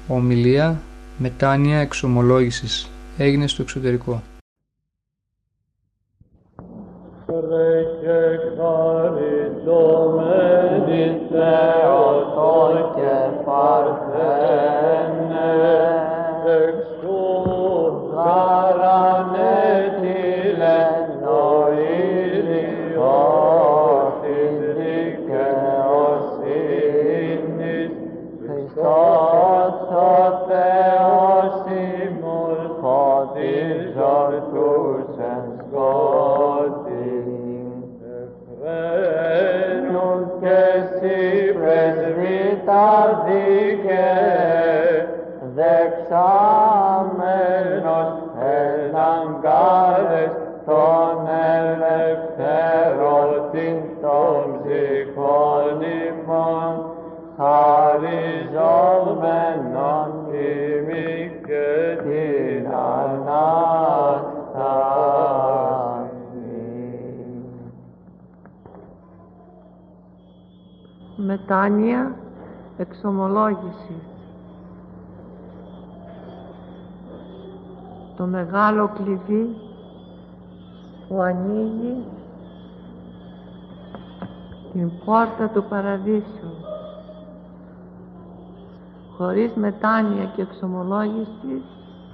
Ομιλία μετάνοια εξομολόγησης. Έγινε στο εξωτερικό. Δεξάμενος εναγκάδες των ελευθερωτήν των ψυχών ημών, χαριζόμενον ημί και την Ανάσταση. Μετάνοια εξομολόγηση. Το μεγάλο κλειδί που ανοίγει την πόρτα του παραδείσου. Χωρίς μετάνοια και εξομολόγηση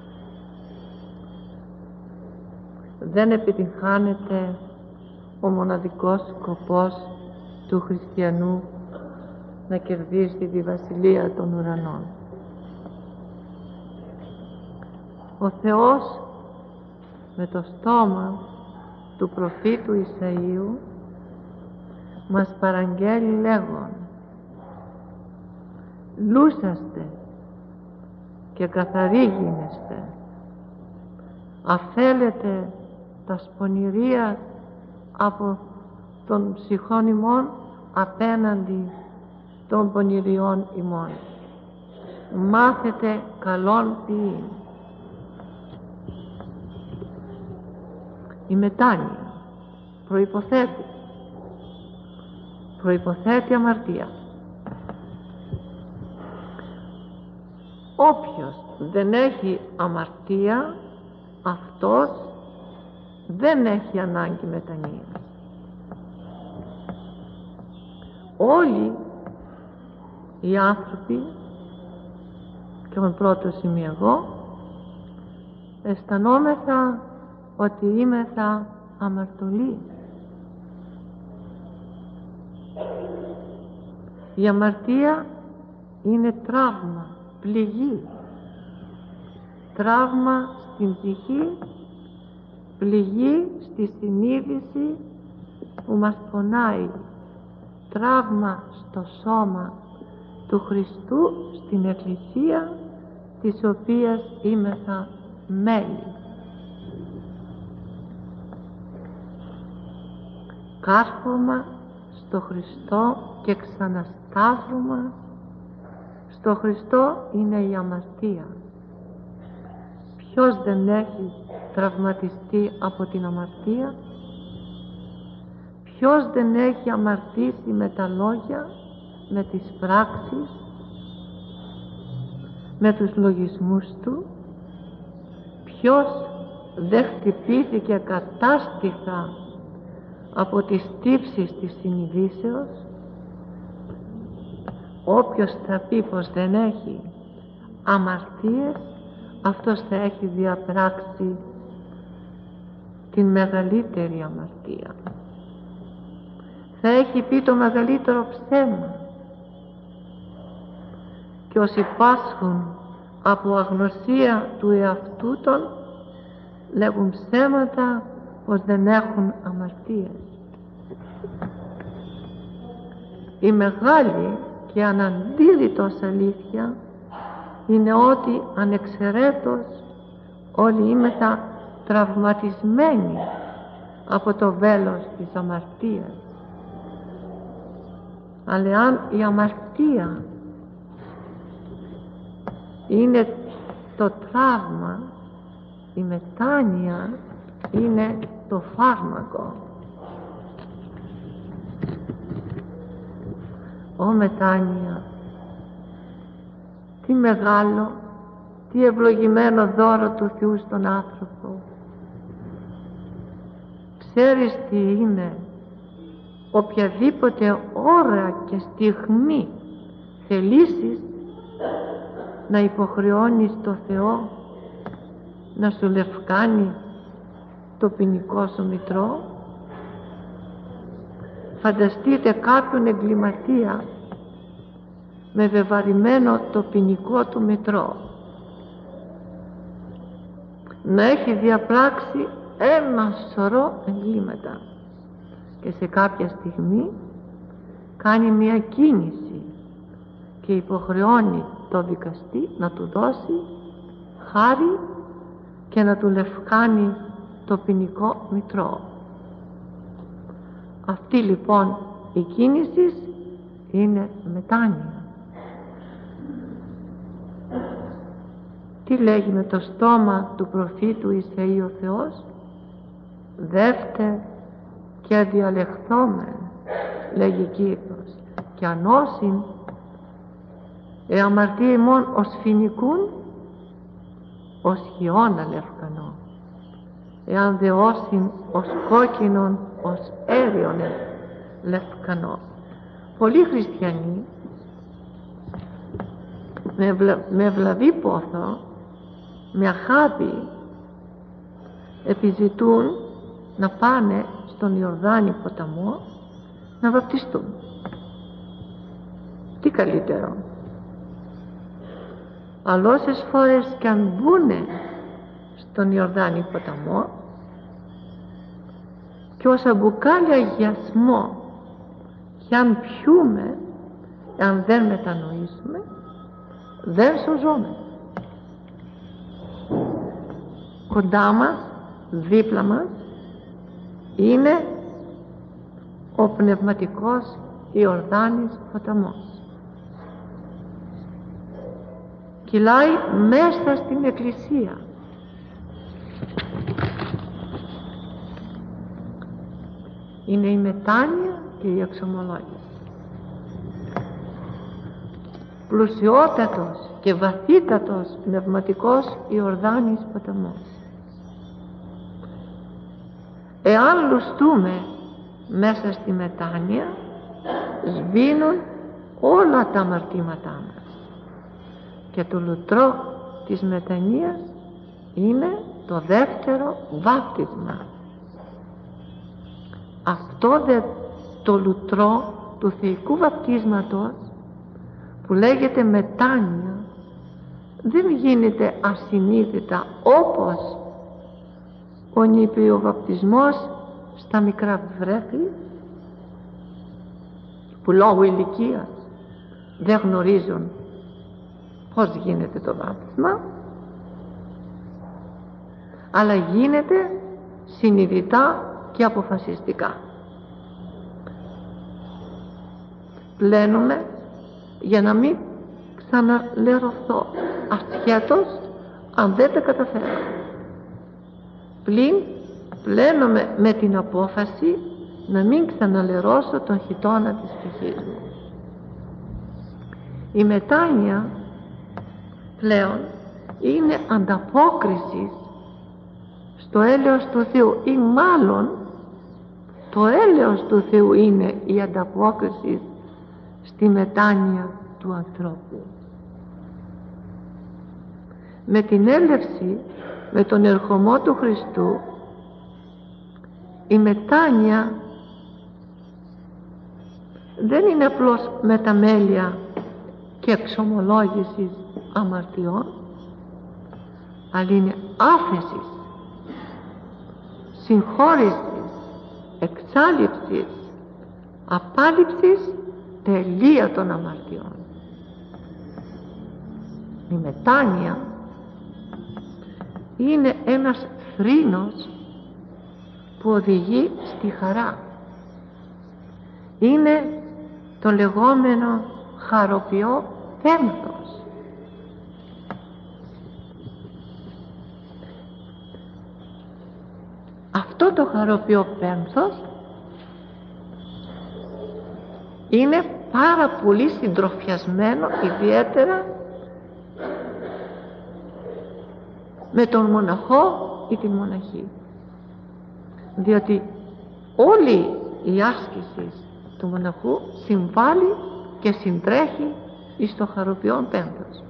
δεν επιτυγχάνεται ο μοναδικός σκοπός του χριστιανού να κερδίσει τη βασιλεία των ουρανών. Ο Θεός με το στόμα του προφήτου Ισαΐου μας παραγγέλει λέγον: λούσαστε και καθαροί γίνεστε, αφέλετε τα σπονηρία από των ψυχών ημών απέναντι των πονηριών ημών. Μάθετε καλόν ποιήν. Η μετάνοια προϋποθέτει αμαρτία. Όποιος δεν έχει αμαρτία, αυτός δεν έχει ανάγκη μετανοίας. Όλοι οι άνθρωποι, και με πρώτο σημείο εγώ, αισθανόμεθα ότι είμεθα αμαρτωλοί. Η αμαρτία είναι τραύμα, πληγή. Τραύμα στην ψυχή, πληγή στη συνείδηση που μας πονάει. Τραύμα στο σώμα του Χριστού, στην Εκκλησία της οποίας είμεθα μέλη. Κάρφωμα στο Χριστό και ξανασταύρωμα στο Χριστό είναι η αμαρτία. Ποιος δεν έχει τραυματιστεί από την αμαρτία? Ποιος δεν έχει αμαρτήσει με τα λόγια, με τις πράξεις, με τους λογισμούς του? Ποιος δεν χτυπήθηκε κατάστιχα από τις τύψεις της συνειδήσεως? Όποιος θα πει πως δεν έχει αμαρτίες, αυτός θα έχει διαπράξει την μεγαλύτερη αμαρτία. Θα έχει πει το μεγαλύτερο ψέμα. Και όσοι πάσχουν από αγνωσία του εαυτού των, λέγουν ψέματα πως δεν έχουν αμαρτίες. Η μεγάλη και αναντήρητος αλήθεια είναι ότι ανεξαιρέτως όλοι είμεθα τραυματισμένοι από το βέλος της αμαρτίας. Αλλά αν η αμαρτία είναι το τραύμα, η μετάνοια είναι το φάρμακο. Ω μετάνοια, τι μεγάλο, τι ευλογημένο δώρο του Θεού στον άνθρωπο. Ξέρεις τι είναι οποιαδήποτε ώρα και στιγμή θελήσεις να υποχρεώνεις το Θεό να σου λευκάνει το ποινικό σου μητρό? Φανταστείτε κάποιον εγκληματία με βεβαρημένο το ποινικό του μητρό να έχει διαπράξει ένα σωρό εγκλήματα και σε κάποια στιγμή κάνει μια κίνηση και υποχρεώνει το δικαστή να του δώσει χάρη και να του λευκάνει το ποινικό μητρό. Αυτή λοιπόν η κίνηση είναι μετάνοια. Τι λέγει με το στόμα του προφήτου Ισαΐ ο Θεός? Δεύτε και αδιαλεχθόμεν, λέγει Κύριος, και ανώσιν αμαρτία ημών ως φοινικούν ως χιόνα λευκανό, εάν δεώσιν ως κόκκινον ως έριον λευκανό. Πολλοί χριστιανοί με βλαβή πόθο, με αχάπη επιζητούν να πάνε στον Ιορδάνη ποταμό να βαπτιστούν. Τι καλύτερο? Αλλά όσες φορές και αν μπουνε στον Ιορδάνη ποταμό και όσα μπουκάλια αγιασμό και αν πιούμε, αν δεν μετανοήσουμε, δεν σωζόμαστε. Κοντά μας, δίπλα μας είναι ο πνευματικός Ιορδάνης ποταμός. Κυλάει μέσα στην εκκλησία. Είναι η μετάνοια και η εξομολόγηση. Πλουσιότατος και βαθύτατος πνευματικός Ιορδάνης ποταμός. Εάν λουστούμε μέσα στη μετάνοια, σβήνουν όλα τα αμαρτήματά μας. Και το λουτρό της μετανοίας είναι το δεύτερο βάπτισμα. Αυτό το λουτρό του θεϊκού βαπτίσματος που λέγεται μετάνοια δεν γίνεται ασυνείδητα όπως ο νηπιοβαπτισμός στα μικρά βρέφη που λόγω ηλικίας δεν γνωρίζουν πώς γίνεται το βάπτισμα, αλλά γίνεται συνειδητά και αποφασιστικά. Πλένουμε για να μην ξαναλερωθώ, ασχέτως αν δεν τα καταφέρω. Πλένομαι με την απόφαση να μην ξαναλερώσω τον χιτώνα της ψυχής μου. Η μετάνοια πλέον είναι ανταπόκριση στο έλεος του Θεού, ή μάλλον το έλεος του Θεού είναι η ανταπόκριση στη μετάνοια του ανθρώπου. Με την έλευση, με τον ερχομό του Χριστού, η μετάνοια δεν είναι απλώς μεταμέλεια και εξομολόγηση αμαρτιών, αλλά είναι άφεσης, συγχώρησης, εξάλληψης, απάλληψης τελεία των αμαρτιών. Η μετάνοια είναι ένας θρήνος που οδηγεί στη χαρά. Είναι το λεγόμενο χαροποιό πένθος. Αυτό το χαροποιό πένθος είναι πάρα πολύ συντροφιασμένο, ιδιαίτερα με τον μοναχό ή την μοναχή, διότι όλη η άσκηση του μοναχού συμβάλλει και συντρέχει εις το χαροποιόν πένθος.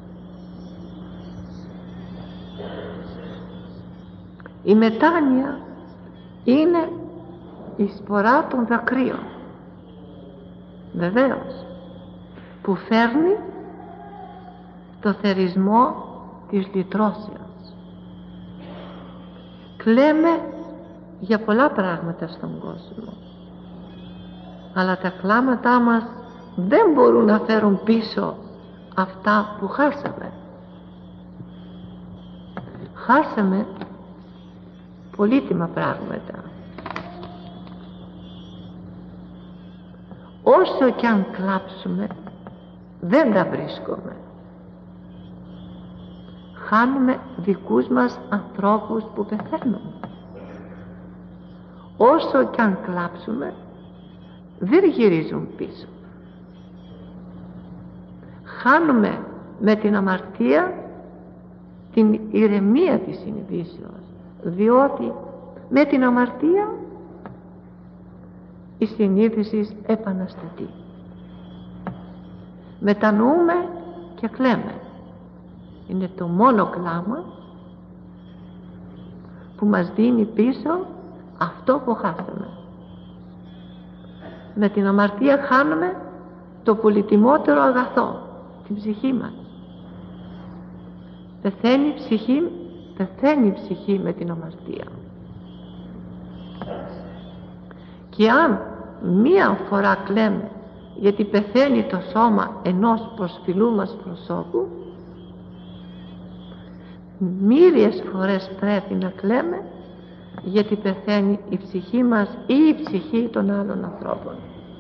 Η μετάνοια είναι η σπορά των δακρύων, βεβαίως, που φέρνει το θερισμό της λυτρώσεως. Κλαίμε για πολλά πράγματα στον κόσμο, αλλά τα κλάματά μας δεν μπορούν να φέρουν πίσω αυτά που χάσαμε. Χάσαμε πολύτιμα πράγματα. Όσο κι αν κλάψουμε δεν τα βρίσκουμε. Χάνουμε δικούς μας ανθρώπους που πεθαίνουν. Όσο κι αν κλάψουμε δεν γυρίζουν πίσω. Χάνουμε με την αμαρτία την ηρεμία της συνειδήσεως, διότι με την αμαρτία η συνείδηση επαναστατεί. Μετανοούμε και κλαίμε. Είναι το μόνο κλάμα που μας δίνει πίσω αυτό που χάσαμε. Με την αμαρτία χάνουμε το πολυτιμότερο αγαθό, την ψυχή μας. Πεθαίνει η ψυχή με την αμαρτία. Και αν μία φορά κλαίμε γιατί πεθαίνει το σώμα ενός προσφυλού μας προσώπου, μύριες φορές πρέπει να κλαίμε γιατί πεθαίνει η ψυχή μας ή η ψυχή των άλλων ανθρώπων.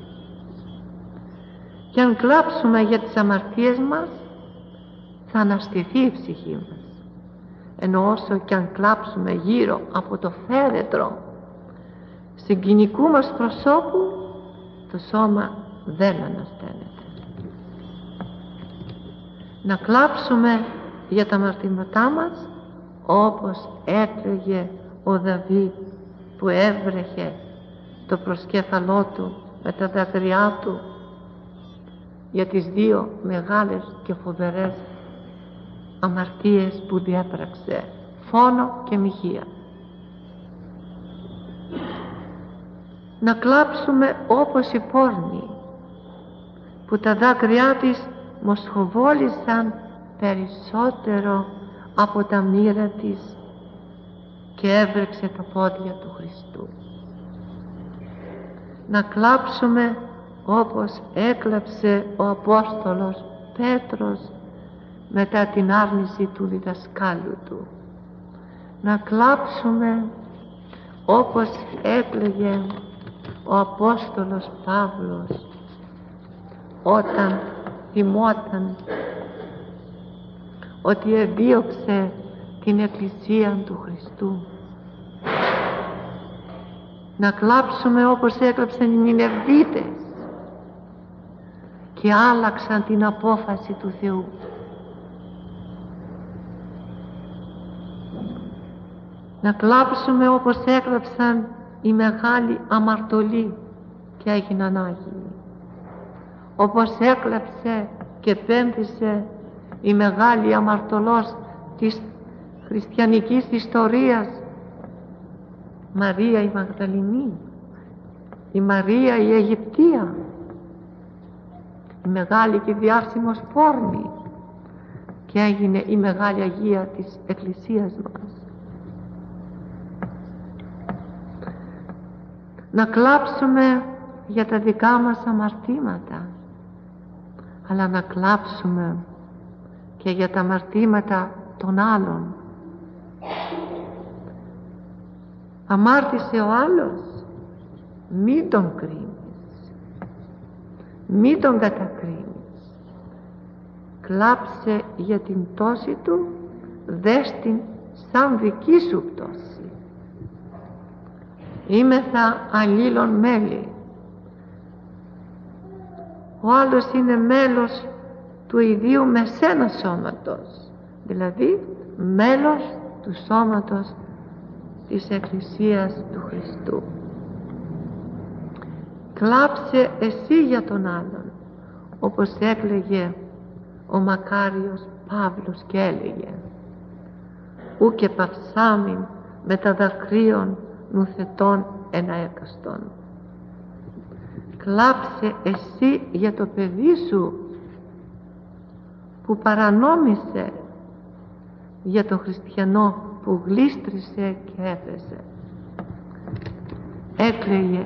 Και αν κλάψουμε για τις αμαρτίες μας, θα αναστηθεί η ψυχή μας. Ενώ όσο και αν κλάψουμε γύρω από το φέρετρο συγκινικού μας προσώπου, το σώμα δεν ανασταίνεται. Να κλάψουμε για τα αμαρτήματά μας, όπως έκλαιγε ο Δαβίδ που έβρεχε το προσκέφαλό του με τα δάκρυά του για τις δύο μεγάλες και φοβερές αμαρτίες που διέπραξε, φόνο και μοιχεία. Να κλάψουμε όπως η πόρνη που τα δάκρυά της μοσχοβόλησαν περισσότερο από τα μοίρα της και έβρεξε τα πόδια του Χριστού. Να κλάψουμε όπως έκλαψε ο Απόστολος Πέτρος μετά την άρνηση του διδασκάλου του. Να κλάψουμε όπως έκλαιγε ο Απόστολος Παύλος όταν θυμόταν ότι εδίωξε την Εκκλησία του Χριστού. Να κλάψουμε όπως έκλαψαν οι Νινεβίτες και άλλαξαν την απόφαση του Θεού. Να κλάψουμε όπως έκλαψαν οι μεγάλοι αμαρτωλοί και έγιναν Άγιοι. Όπως έκλαψε και πένθησε η μεγάλη αμαρτωλός της χριστιανικής ιστορίας, Μαρία η Μαγδαληνή, η Μαρία η Αιγυπτία, η μεγάλη και διάσημος πόρνη, και έγινε η μεγάλη Αγία της Εκκλησίας μας. Να κλάψουμε για τα δικά μας αμαρτήματα, αλλά να κλάψουμε και για τα αμαρτήματα των άλλων. Αμάρτησε ο άλλος, μην τον κρίνεις, μην τον κατακρίνεις. Κλάψε για την πτώση του, δες την σαν δική σου πτώση. Είμεθα αλλήλων μέλη. Ο άλλος είναι μέλος του ιδίου με σένα σώματος, δηλαδή μέλος του σώματος της Εκκλησίας του Χριστού. Κλάψε εσύ για τον άλλον, όπως έκλαιγε ο μακάριος Παύλος και έλεγε, ου και παυσάμιν με τα δακρύων νουθετών ένα έκαστον. Κλάψε εσύ για το παιδί σου που παρανόμησε, για το χριστιανό που γλίστρισε και έπεσε. Έκλαιγε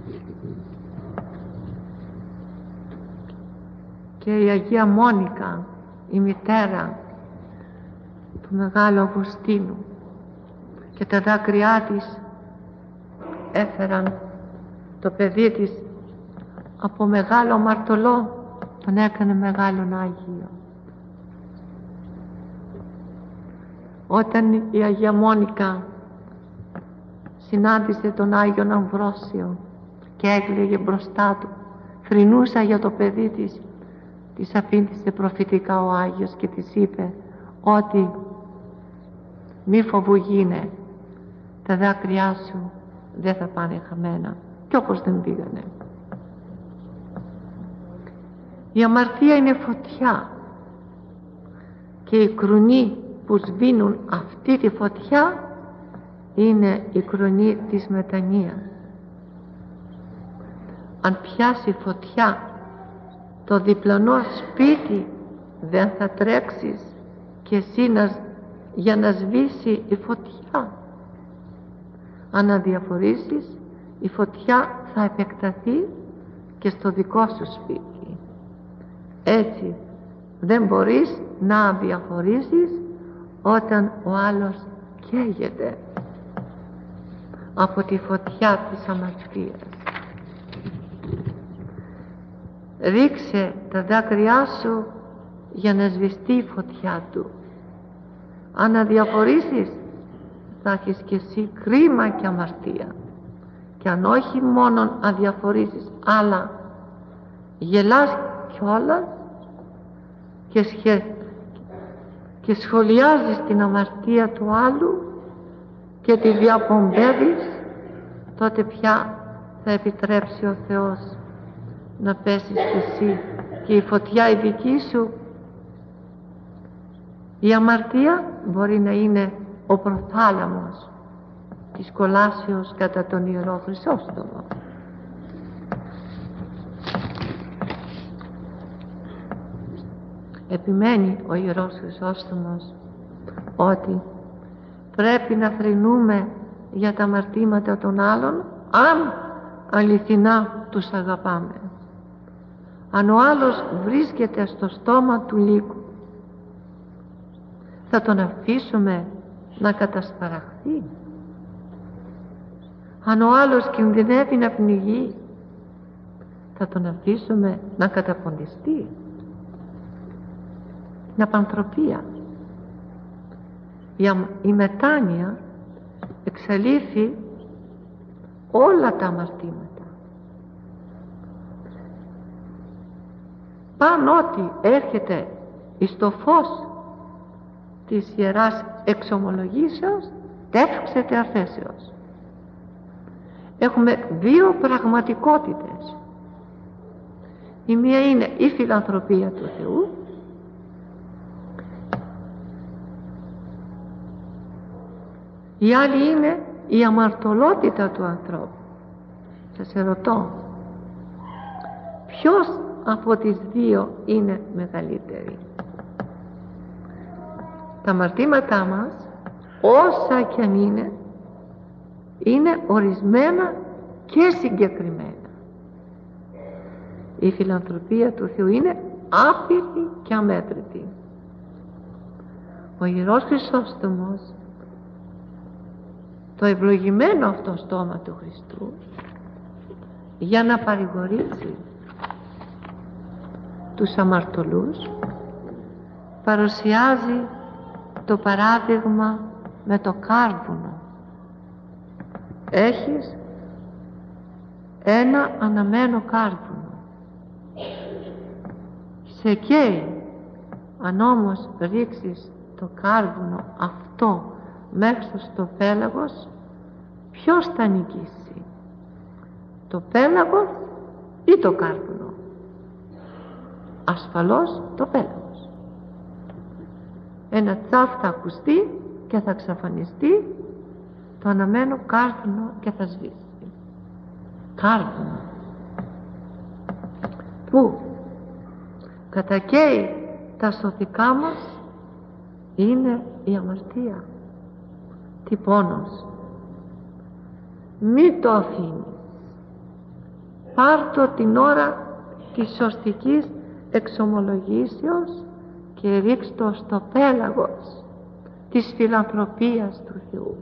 και η Αγία Μόνικα, η μητέρα του Μεγάλου Αυγουστίνου, και τα δάκρυά της έφεραν το παιδί της από μεγάλο μαρτωλό, τον έκανε μεγάλον Άγιο. Όταν η Αγία Μόνικα συνάντησε τον Άγιον Αμβρόσιο και έκλαιγε μπροστά του, θρηνούσα για το παιδί της, της αφήνησε προφητικά ο Άγιος και της είπε ότι μη φοβουγίνε, τα δάκρυά σου δεν θα πάνε χαμένα, κι όπως δεν πήγανε. Η αμαρτία είναι φωτιά και οι κρουνοί που σβήνουν αυτή τη φωτιά είναι η κρουνή της μετανοίας. Αν πιάσει φωτιά το διπλανό σπίτι, δεν θα τρέξεις και εσύ για να σβήσει η φωτιά. Αν αδιαφορήσεις, η φωτιά θα επεκταθεί και στο δικό σου σπίτι. Έτσι δεν μπορείς να αδιαφορήσεις όταν ο άλλος καίγεται από τη φωτιά της αμαρτίας. Ρίξε τα δάκρυά σου για να σβηστεί η φωτιά του. Αν αδιαφορήσεις, θα έχεις και εσύ κρίμα και αμαρτία. Και αν όχι μόνον αδιαφορήσεις, αλλά γελάς κιόλας και σχολιάζεις την αμαρτία του άλλου και τη διαπομπεύεις, τότε πια θα επιτρέψει ο Θεός να πέσεις κι εσύ και η φωτιά η δική σου. Η αμαρτία μπορεί να είναι ο προθάλαμος της κολάσεως κατά τον Ιερό Χρυσόστομο. Επιμένει ο Ιερός Χρυσόστομος ότι πρέπει να θρηνούμε για τα αμαρτήματα των άλλων αν αληθινά τους αγαπάμε. Αν ο άλλος βρίσκεται στο στόμα του λύκου, θα τον αφήσουμε να κατασπαραχθεί? Αν ο άλλος κινδυνεύει να πνιγεί, θα τον αφήσουμε να καταποντιστεί? Την απανθρωπία. Η μετάνοια εξαλείφει όλα τα αμαρτήματα. Πάνω ότι έρχεται εις το φως της Ιεράς Εξομολογήσεως, τεύξεται αφέσεως. Έχουμε δύο πραγματικότητες. Η μία είναι η φιλανθρωπία του Θεού, η άλλη είναι η αμαρτωλότητα του ανθρώπου. Σας ερωτώ, ποιος από τις δύο είναι μεγαλύτερη? Τα αμαρτήματά μας, όσα κι αν είναι ορισμένα και συγκεκριμένα. Η φιλανθρωπία του Θεού είναι άπειρη και αμέτρητη. Ο Ιερός Χρυσόστομος, το ευλογημένο αυτό στόμα του Χριστού, για να παρηγορήσει τους αμαρτωλούς, παρουσιάζει το παράδειγμα με το κάρβουνο. Έχεις ένα αναμένο κάρβουνο, σε καίει. Αν όμως ρίξεις το κάρβουνο αυτό μέχρι στο πέλαγος, ποιος θα νικήσει, το πέλαγος ή το κάρβουνο? Ασφαλώς το πέλαγος. Ένα τσάφ θα ακουστεί και θα εξαφανιστεί, το αναμένο κάρβουνο και θα σβήσει. Κάρβουνο που κατακαίει τα σωθικά μας είναι η αμαρτία. Τι πόνος! Μη το αφήνεις. Πάρ' το την ώρα της σωστικής εξομολογήσεως και ρίξ' το στο πέλαγος της φιλανθρωπίας του Θεού.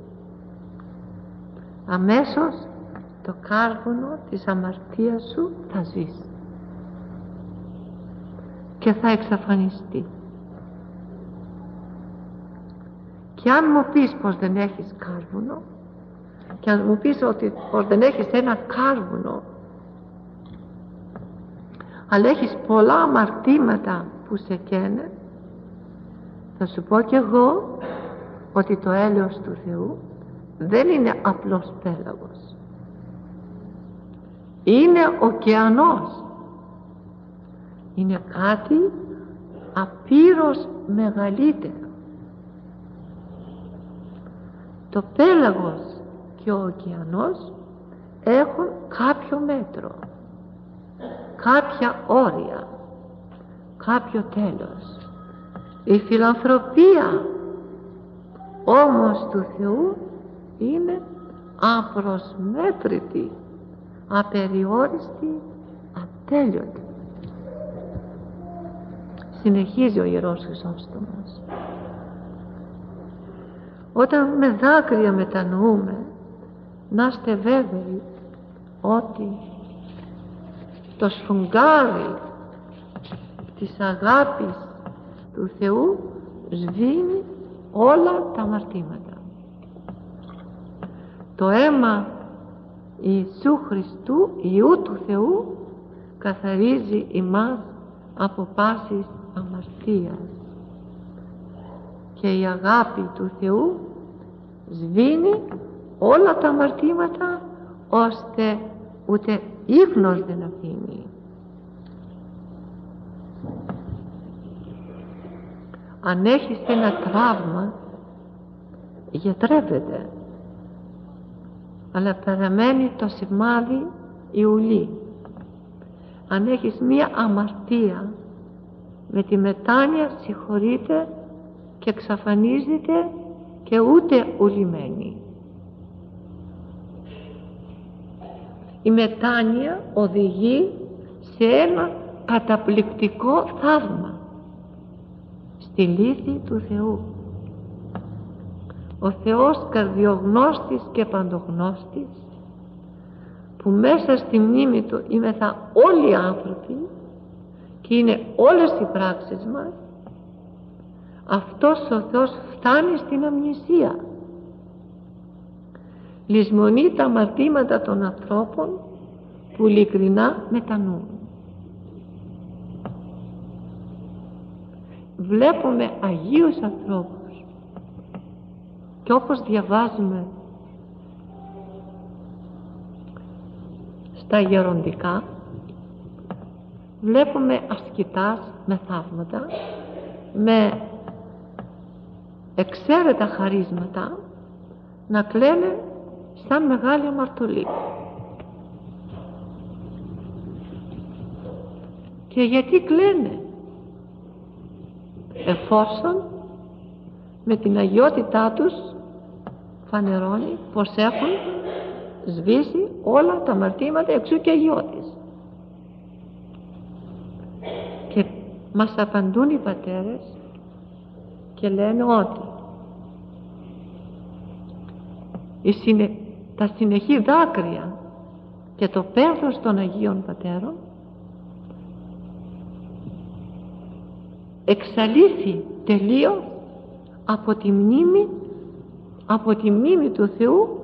Αμέσως το κάρβουνο της αμαρτίας σου θα σβήσει και θα εξαφανιστεί. Και αν μου πεις πως δεν έχεις κάρβουνο, και αν μου πεις πως δεν έχεις ένα κάρβουνο, αλλά έχεις πολλά αμαρτήματα που σε καίνε, θα σου πω κι εγώ ότι το έλεος του Θεού δεν είναι απλός πέλαγος. Είναι ωκεανός. Είναι κάτι απείρως μεγαλύτερο. Το πέλαγος και ο ωκεανός έχουν κάποιο μέτρο, κάποια όρια, κάποιο τέλος. Η φιλανθρωπία όμως του Θεού είναι απροσμέτρητη, απεριόριστη, ατέλειωτη. Συνεχίζει ο Ιερός Χρυσόστομος. Όταν με δάκρυα μετανοούμε, να είστε βέβαιοι ότι το σφουγγάρι της αγάπης του Θεού σβήνει όλα τα αμαρτήματα. Το αίμα Ιησού Χριστού, Υιού του Θεού, καθαρίζει ημάς από πάσης αμαρτίας. Και η αγάπη του Θεού σβήνει όλα τα αμαρτήματα, ώστε ούτε ίχνος δεν αφήνει. Αν έχεις ένα τραύμα, γιατρεύεται, αλλά παραμένει το σημάδι, η ουλή. Αν έχεις μία αμαρτία, με τη μετάνοια συγχωρείται και εξαφανίζεται και ούτε ουλημένη. Η μετάνοια οδηγεί σε ένα καταπληκτικό θαύμα στη λύθη του Θεού. Ο Θεός καρδιογνώστης και παντογνώστης, που μέσα στη μνήμη Του είμεθα όλοι οι άνθρωποι και είναι όλες οι πράξεις μας, αυτός ο Θεός φτάνει στην αμνησία. Λησμονεί τα αμαρτήματα των ανθρώπων που ειλικρινά μετανοούν. Βλέπουμε αγίους ανθρώπους και όπως διαβάζουμε στα γεροντικά, βλέπουμε ασκητάς με θαύματα, με εξαίρετα χαρίσματα να κλαίνε σαν μεγάλη αμαρτωλή. Και γιατί κλαίνε? Εφόσον με την αγιότητά τους φανερώνει πως έχουν σβήσει όλα τα αμαρτήματα, εξού και αγιώτης. Και μας απαντούν οι πατέρες και λένε ότι τα συνεχή δάκρυα και το πένθος των Αγίων Πατέρων εξαλείφει τελείως από τη μνήμη του Θεού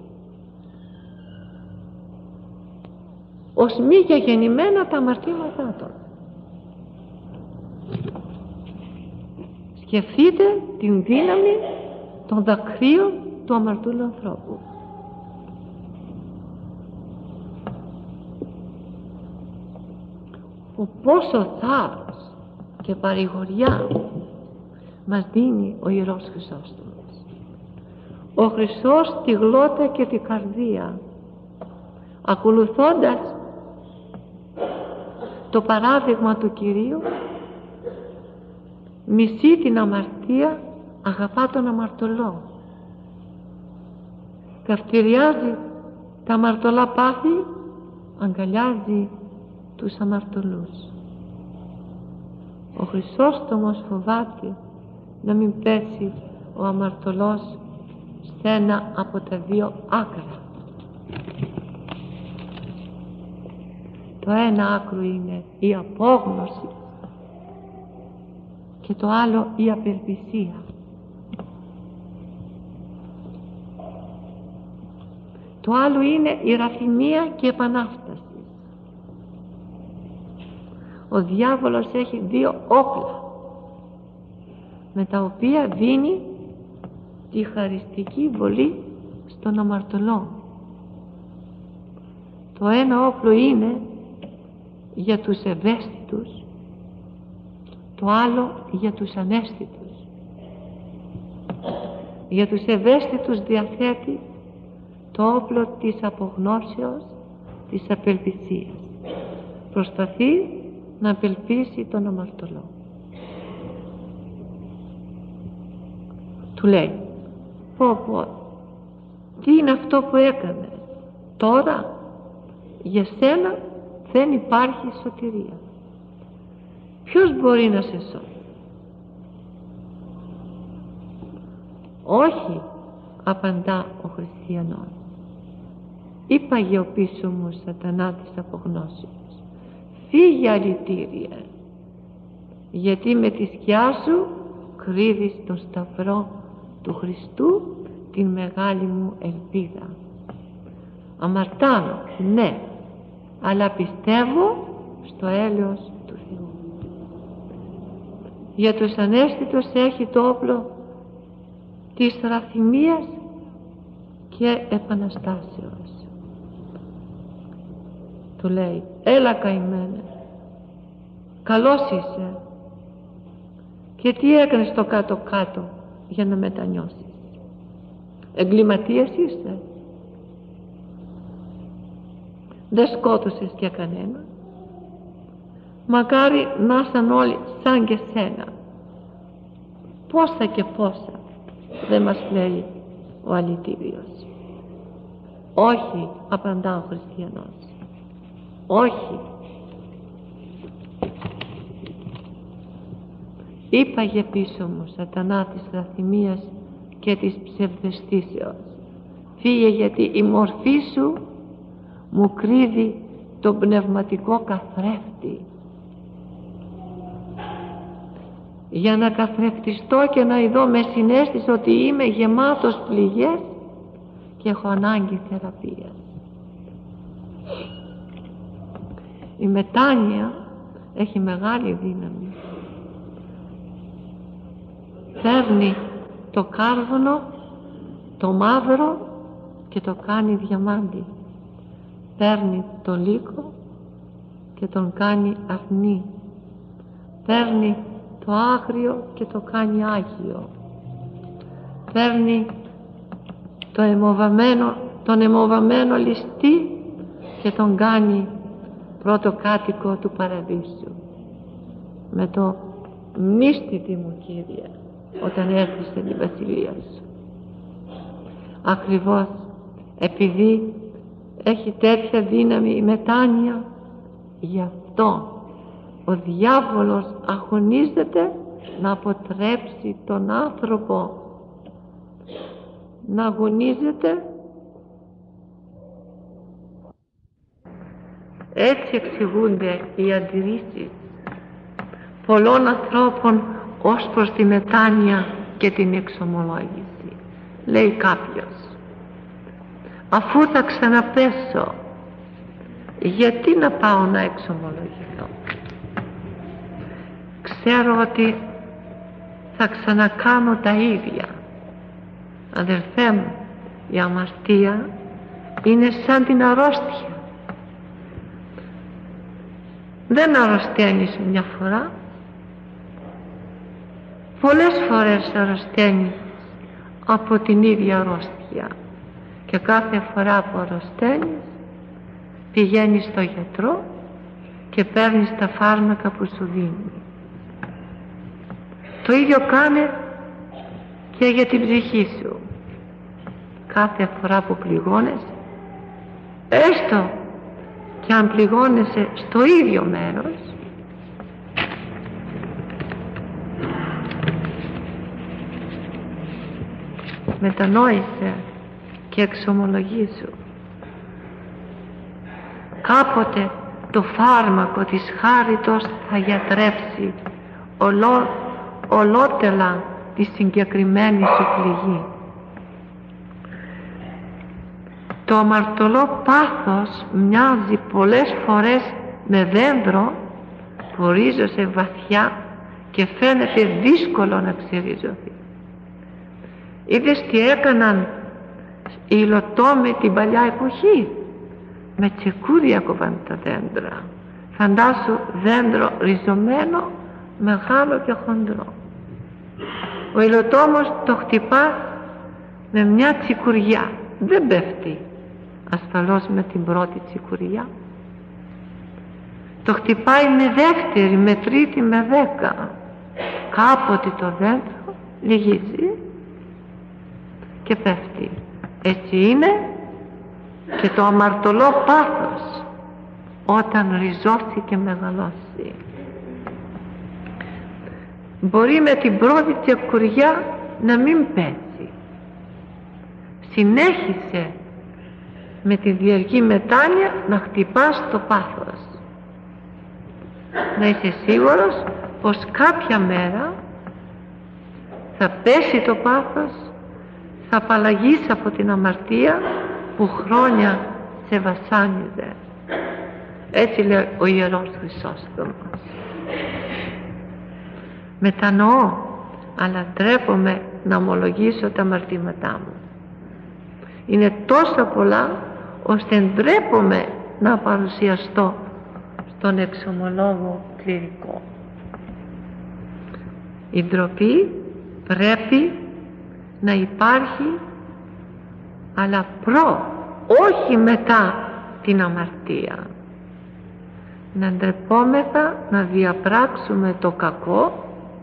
ως μη γεννημένα τα αμαρτήματά των. Σκεφτείτε την δύναμη των δακρύων του αμαρτωλού ανθρώπου. Πόσο θάρρος και παρηγοριά μας δίνει ο Ιερός Χρυσόστομος. Ο Χριστός τη γλώσσα και τη καρδία, ακολουθώντας το παράδειγμα του Κυρίου, μισεί την αμαρτία, αγαπά τον αμαρτωλό, καυτηριάζει τα αμαρτωλά πάθη, αγκαλιάζει τους αμαρτωλούς. Ο Χρυσόστομος φοβάται να μην πέσει ο αμαρτωλός σε ένα από τα δύο άκρα. Το ένα άκρο είναι η απόγνωση και το άλλο η απελπισία. Το άλλο είναι η ραθυμία και η επανάσταση. Ο διάβολος έχει δύο όπλα με τα οποία δίνει τη χαριστική βολή στον αμαρτωλό. Το ένα όπλο είναι για τους ευαίσθητους, το άλλο για τους αναίσθητους. Για τους ευαίσθητους διαθέτει το όπλο της απογνώσεως, της απελπισίας. Προσπαθεί να απελπίσει τον αμαρτωλό. Του λέει, πω, τι είναι αυτό που έκανες τώρα? Για σένα δεν υπάρχει σωτηρία. Ποιος μπορεί να σε σώσει? Όχι, απαντά ο χριστιανός. Είπαγε ο πίσω μου σατανά της απογνώσεως, φύγε αλητήρια, γιατί με τη σκιά σου κρύβεις τον σταυρό του Χριστού, την μεγάλη μου ελπίδα. Αμαρτάνω, ναι, αλλά πιστεύω στο έλεος του Θεού. Για τους αναίσθητους έχει το όπλο της ραθυμίας και επαναστάσεως. Του λέει, έλα καημένε, καλός είσαι, και τι έκανες στο κάτω-κάτω για να μετανιώσεις? Εγκληματίας είσαι? Δεν σκότωσες και κανένα? Μακάρι να ήταν όλοι σαν και σένα. Πόσα και πόσα δεν μας λέει ο αλητήριος. Όχι, απαντά ο χριστιανός, όχι. Είπαγε πίσω μου σατανά της ραθυμίας και της ψευδαισθήσεως, φύγε, γιατί η μορφή σου μου κρύβει τον πνευματικό καθρέφτη. Για να καθρεφτιστώ και να ειδώ με συναίσθηση ότι είμαι γεμάτος πληγές και έχω ανάγκη θεραπείας. Η μετάνοια έχει μεγάλη δύναμη. Φέρνει το κάρβουνο, το μαύρο και το κάνει διαμάντι. Παίρνει το λύκο και τον κάνει αρνί. Παίρνει το άγριο και το κάνει άγιο. Παίρνει τον αιμοβαμένο ληστή και τον κάνει πρώτο κάτοικο του παραδείσου. Με το μνήστητη μου, Κύριε, όταν έρθεις στην βασιλεία σου. Ακριβώς επειδή έχει τέτοια δύναμη η μετάνοια, γι' αυτό ο διάβολος αγωνίζεται να αποτρέψει τον άνθρωπο, να αγωνίζεται. Έτσι εξηγούνται οι αντιρρήσεις πολλών ανθρώπων ως προς τη μετάνοια και την εξομολόγηση. Λέει κάποιος, αφού θα ξαναπέσω, γιατί να πάω να εξομολογηθώ? Ξέρω ότι θα ξανακάνω τα ίδια. Αδελφέ μου, η αμαρτία είναι σαν την αρρώστια. Δεν αρρωσταίνεις μια φορά, πολλές φορές αρρωσταίνεις από την ίδια αρρώστια, και κάθε φορά που αρρωσταίνεις πηγαίνεις στο γιατρό και παίρνεις τα φάρμακα που σου δίνει. Το ίδιο κάνε και για την ψυχή σου. Κάθε φορά που πληγώνεσαι, έστω και αν πληγώνεσαι στο ίδιο μέρος, μετανόησε και εξομολογήσου. Κάποτε το φάρμακο της χάριτος θα γιατρέψει ολότελα τη συγκεκριμένη σου πληγή. Το αμαρτωλό πάθος μοιάζει πολλές φορές με δέντρο που ρίζωσε βαθιά και φαίνεται δύσκολο να ξεριζωθεί. Είδες τι έκαναν οι υλοτόμοι την παλιά εποχή? Με τσεκούρια κόβαν τα δέντρα. Φαντάσου δέντρο ριζωμένο, μεγάλο και χοντρό. Ο υλοτόμος το χτυπά με μια τσικουριά, δεν πέφτει ασφαλώς με την πρώτη τσικουριά. Το χτυπάει με δεύτερη, με τρίτη, με 10. Κάποτε το δέντρο λυγίζει και πέφτει. Έτσι είναι και το αμαρτωλό πάθος όταν ριζώσει και μεγαλώσει. Μπορεί με την πρώτη τσεκουριά να μην πέσει. Συνέχισε με τη διαργή μετάνοια να χτυπάς το πάθος. Να είσαι σίγουρος πως κάποια μέρα θα πέσει το πάθος, θα απαλλαγείς από την αμαρτία που χρόνια σε βασάνιζε. Έτσι λέει ο Ιερός Χρυσόστομος. Μετανοώ, αλλά ντρέπομαι να ομολογήσω τα αμαρτήματά μου. Είναι τόσα πολλά ώστε ντρέπομαι να παρουσιαστώ στον εξομολόγο κληρικό. Η ντροπή πρέπει να υπάρχει, αλλά όχι μετά την αμαρτία. Να ντρεπόμεθα να διαπράξουμε το κακό,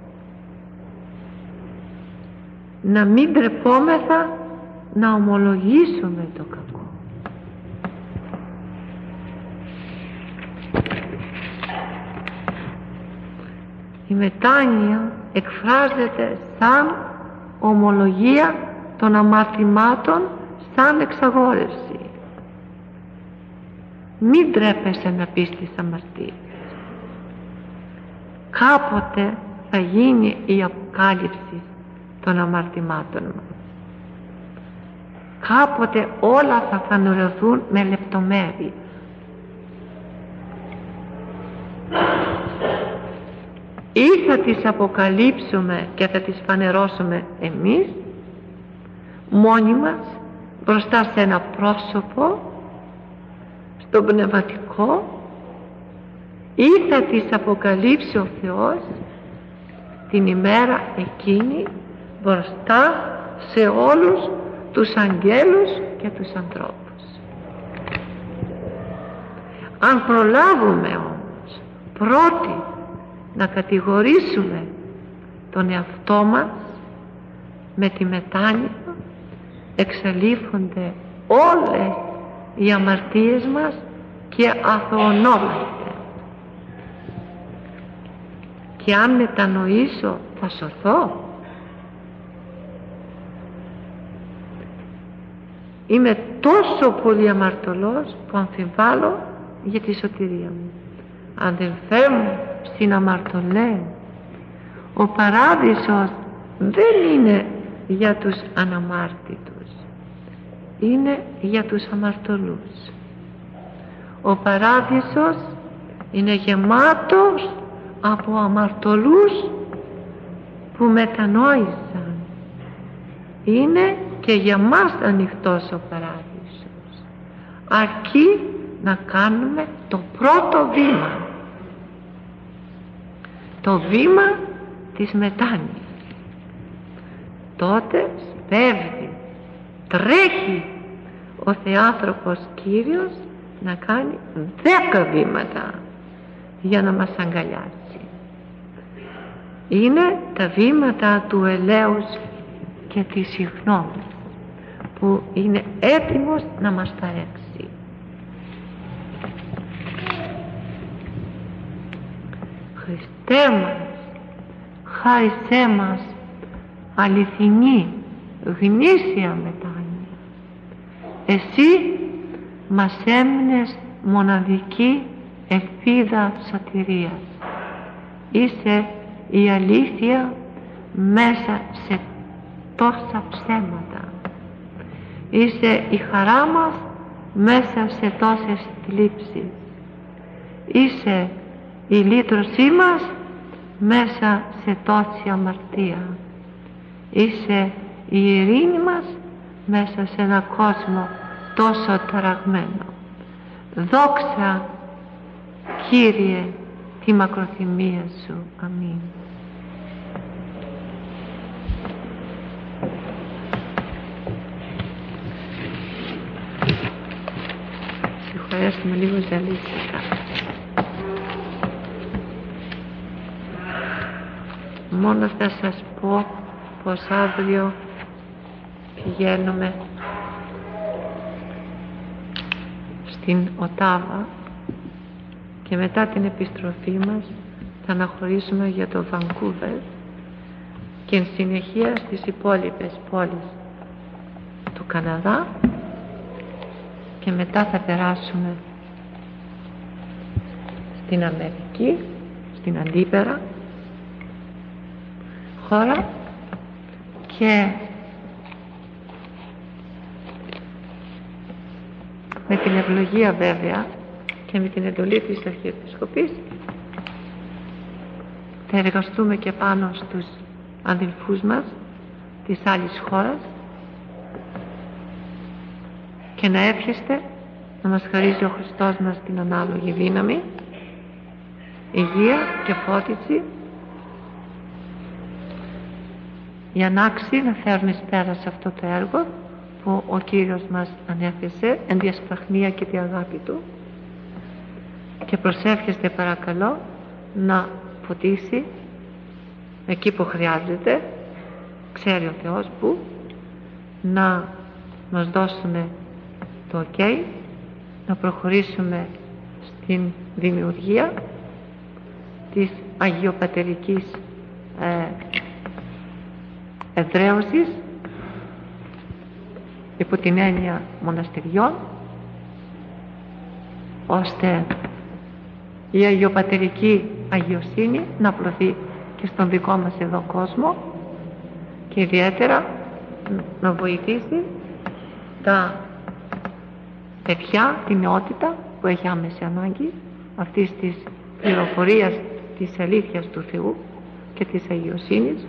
να μην ντρεπόμεθα να ομολογήσουμε το κακό. Η μετάνοια εκφράζεται σαν ομολογία των αμαρτημάτων, σαν εξαγόρευση. Μην ντρέπεσαι να πεις τις αμαρτίες. Κάποτε θα γίνει η αποκάλυψη των αμαρτημάτων μας. Κάποτε όλα θα φανερωθούν με λεπτομέρειες. Ή θα τις αποκαλύψουμε και θα τις φανερώσουμε εμείς μόνοι μας μπροστά σε ένα πρόσωπο, στο πνευματικό, ή θα τις αποκαλύψει ο Θεός την ημέρα εκείνη μπροστά σε όλους τους αγγέλους και τους ανθρώπους. Αν προλάβουμε όμως πρώτοι να κατηγορήσουμε τον εαυτό μας, με τη μετάνοια εξαλείφονται όλες οι αμαρτίες μας και αθωωνόμαστε. Και αν μετανοήσω θα σωθώ? Είμαι τόσο πολύ αμαρτωλός που αμφιβάλλω για τη σωτηρία μου. Αδελφέ μου, συναμαρτωλέ, ο παράδεισος δεν είναι για τους αναμάρτητους, είναι για τους αμαρτωλούς. Ο που μετανόησαν. Είναι και για μας ανοιχτός ο παράδεισος, αρκεί να κάνουμε το πρώτο βήμα, το βήμα της μετάνοιας. Τότε σπέβδει, τρέχει ο Θεάνθρωπος Κύριος να κάνει 10 βήματα για να μας αγκαλιάσει. Είναι τα βήματα του ελέους και της συγγνώμης που είναι έτοιμος να μας παρέξει. Χριστέ μας, χάρισέ μας αληθινή, γνήσια μετάνοια. Εσύ μας έμεινες μοναδική ελπίδα σωτηρίας. Είσαι η αλήθεια μέσα σε τόσα ψέματα. Είσαι η χαρά μας μέσα σε τόσες θλίψεις. Είσαι η λύτρωσή μας μέσα σε τόση αμαρτία. Είσαι η ειρήνη μας μέσα σε ένα κόσμο τόσο ταραγμένο. Δόξα Κύριε τη μακροθυμία Σου. Αμήν. Συγχωρέστε λίγο ζαλίστηκα. Μόνο θα σας πω πως αύριο πηγαίνουμε στην Οτάβα και μετά την επιστροφή μας θα αναχωρήσουμε για το Βανκούβερ και εν συνεχεία στις υπόλοιπες πόλεις του Καναδά και μετά θα περάσουμε στην Αμερική, στην αντίπερα χώρα και με την ευλογία βέβαια και με την εντολή της Αρχιεπισκοπής θα εργαστούμε και πάνω στους αδελφούς μας της άλλης χώρας και να εύχεστε να μας χαρίζει ο Χριστός μας την ανάλογη δύναμη, υγεία και φώτιση για να άξει να φέρουμε εις πέρα σε αυτό το έργο που ο Κύριος μας ανέθεσε εν διασπραχνία και τη αγάπη Του, και προσεύχεστε παρακαλώ να φωτίσει εκεί που χρειάζεται, ξέρει ο Θεός που, να μας δώσουμε το ok, να προχωρήσουμε στην δημιουργία της αγιοπατερικής εδραίωσης υπό την έννοια μοναστεριών, ώστε η αγιοπατερική αγιοσύνη να απλωθεί και στον δικό μας εδώ κόσμο και ιδιαίτερα να βοηθήσει τα παιδιά, την νεότητα που έχει άμεση ανάγκη αυτής της πληροφορίας της αλήθειας του Θεού και της αγιοσύνης.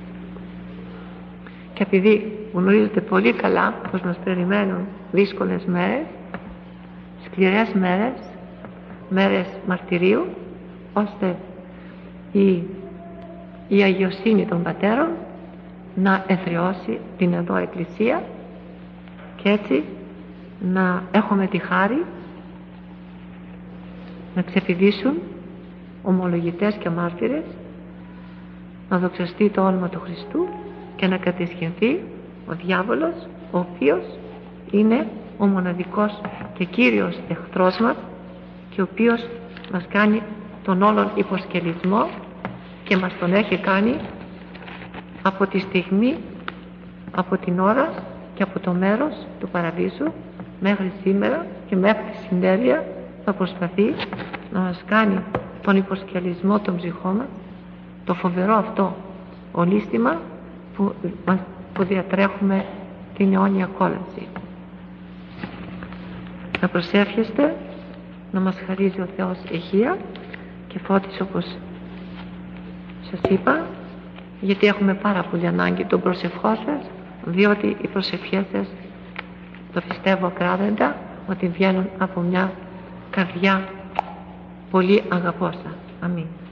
Και επειδή γνωρίζετε πολύ καλά πως μας περιμένουν δύσκολες μέρες, σκληρές μέρες, μέρες μαρτυρίου, ώστε η αγιοσύνη των πατέρων να εδραιώσει την εδώ Εκκλησία και έτσι να έχουμε τη χάρη να ξεφυδίσουν ομολογητές και μάρτυρες, να δοξαστεί το όνομα του Χριστού και να κατεσχυνθεί ο διάβολος, ο οποίος είναι ο μοναδικός και κύριος εχθρός μας και ο οποίος μας κάνει τον όλον υποσκελισμό και μας τον έχει κάνει από τη στιγμή, από την ώρα και από το μέρος του παραδείσου μέχρι σήμερα και μέχρι τη συντέλεια θα προσπαθεί να μας κάνει τον υποσκελισμό των ψυχών μας, το φοβερό αυτό ολίσθημα που διατρέχουμε την αιώνια κόλαση. Να προσεύχεστε να μας χαρίζει ο Θεός υγεία και φώτιση, όπως σας είπα, γιατί έχουμε πάρα πολύ ανάγκη των προσευχών σας, διότι οι προσευχές σας, το πιστεύω ακράδαντα, ότι βγαίνουν από μια καρδιά πολύ αγαπώσα. Αμήν.